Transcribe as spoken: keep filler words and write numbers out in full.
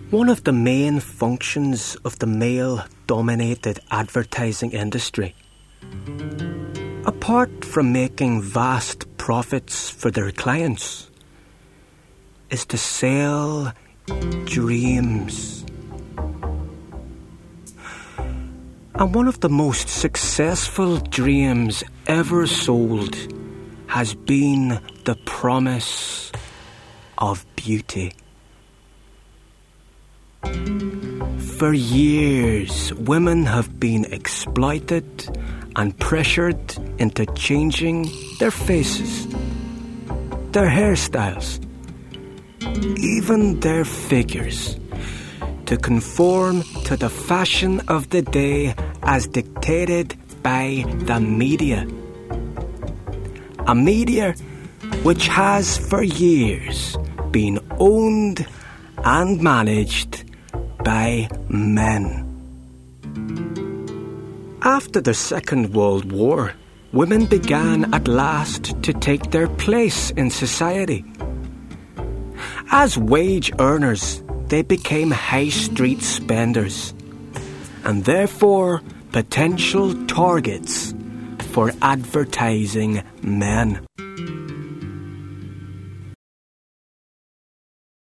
One of the main functions of the male-dominated advertising industry, apart from making vast profits for their clients, is to sell dreams. And one of the most successful dreams ever sold has been the promise of beauty. For years, women have been exploited and pressured into changing their faces, their hairstyles, even their figures, to conform to the fashion of the day as dictated by the media. A media which has for years been owned and managed by men. After the Second World War, women began at last to take their place in society. As wage earners, they became high street spenders, and therefore potential targets for advertising men.